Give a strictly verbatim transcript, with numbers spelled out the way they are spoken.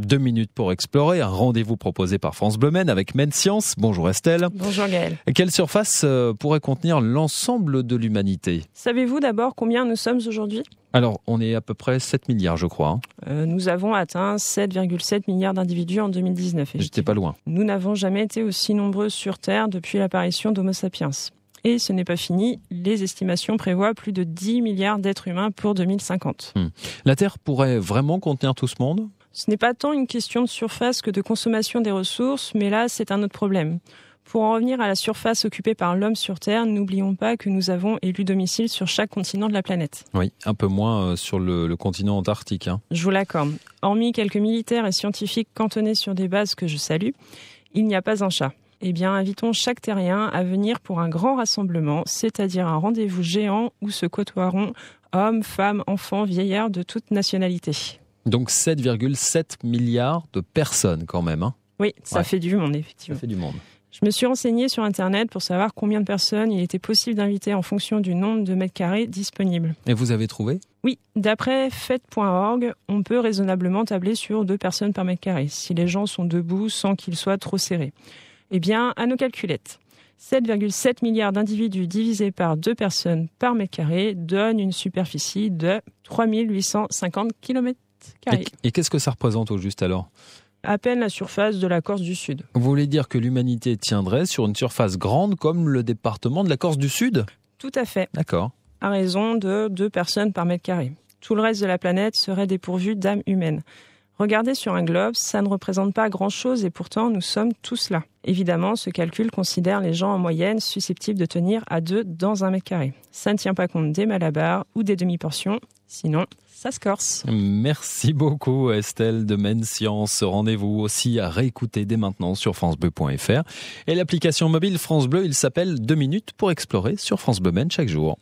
Deux minutes pour explorer, un rendez-vous proposé par France Bleu Maine avec Maine Science. Bonjour Estelle. Bonjour Gaël. Quelle surface pourrait contenir l'ensemble de l'humanité ? Savez-vous d'abord combien nous sommes aujourd'hui ? Alors, on est à peu près sept milliards, je crois. Hein. Euh, nous avons atteint sept virgule sept milliards d'individus en deux mille dix-neuf. J'étais pas loin. Nous n'avons jamais été aussi nombreux sur Terre depuis l'apparition d'Homo sapiens. Et ce n'est pas fini, les estimations prévoient plus de dix milliards d'êtres humains pour deux mille cinquante. Hum. La Terre pourrait vraiment contenir tout ce monde ? Ce n'est pas tant une question de surface que de consommation des ressources, mais là, c'est un autre problème. Pour en revenir à la surface occupée par l'homme sur Terre, n'oublions pas que nous avons élu domicile sur chaque continent de la planète. Oui, un peu moins sur le, le continent antarctique. Hein. Je vous l'accorde. Hormis quelques militaires et scientifiques cantonnés sur des bases que je salue, il n'y a pas un chat. Eh bien, invitons chaque terrien à venir pour un grand rassemblement, c'est-à-dire un rendez-vous géant où se côtoieront hommes, femmes, enfants, vieillards de toute nationalité. Donc sept virgule sept milliards de personnes quand même. Hein. Oui, ça ouais. fait du monde, effectivement. Ça fait du monde. Je me suis renseignée sur Internet pour savoir combien de personnes il était possible d'inviter en fonction du nombre de mètres carrés disponibles. Et vous avez trouvé ? Oui, d'après fête point org, on peut raisonnablement tabler sur deux personnes par mètre carré, si les gens sont debout sans qu'ils soient trop serrés. Eh bien, à nos calculettes, sept virgule sept milliards d'individus divisés par deux personnes par mètre carré donne une superficie de trois mille huit cent cinquante kilomètres carrés. Et, et qu'est-ce que ça représente au juste alors ? À peine la surface de la Corse du Sud. Vous voulez dire que l'humanité tiendrait sur une surface grande comme le département de la Corse du Sud ? Tout à fait. D'accord. À raison de deux personnes par mètre carré. Tout le reste de la planète serait dépourvu d'âme humaine. Regardez sur un globe, ça ne représente pas grand-chose et pourtant nous sommes tous là. Évidemment, ce calcul considère les gens en moyenne susceptibles de tenir à deux dans un mètre carré. Ça ne tient pas compte des malabars ou des demi-portions, sinon ça se corse. Merci beaucoup Estelle de Maine Science. Rendez-vous aussi à réécouter dès maintenant sur francebleu point f r. Et l'application mobile France Bleu, il s'appelle deux minutes pour explorer sur France Bleu Maine chaque jour.